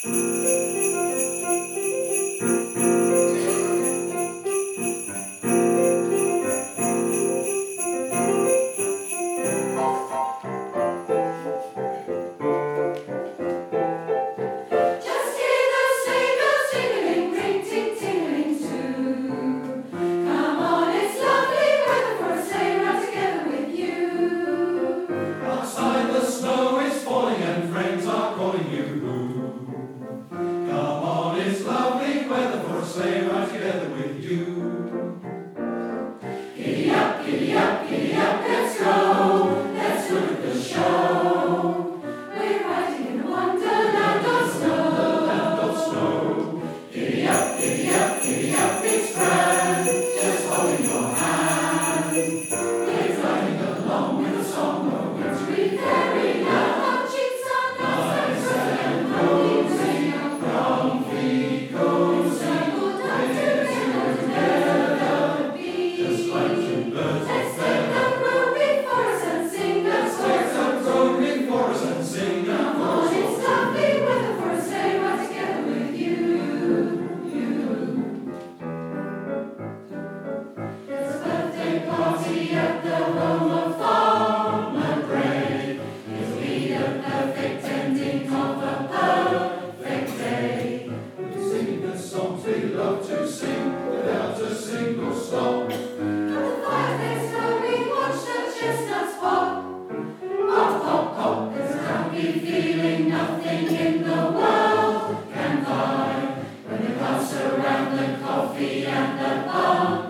Sleigh ride together with you. Giddy up, let's go. Let's look at the show. We're riding in a wonderland of snow. Giddy up, it's grand. Just holding your hand. We're riding along with a song of wintry fairyland. Our cheeks are nice and cozy. Brown feet cozy. At the home of Farmer Gray, it'll be the perfect ending of a perfect day. We sing the songs we love to sing without a single stop. At the fireplace where we watch the chestnuts pop. Pop, pop, pop, there's a happy feeling nothing in the world can buy. When they pass around the coffee and the pumpkin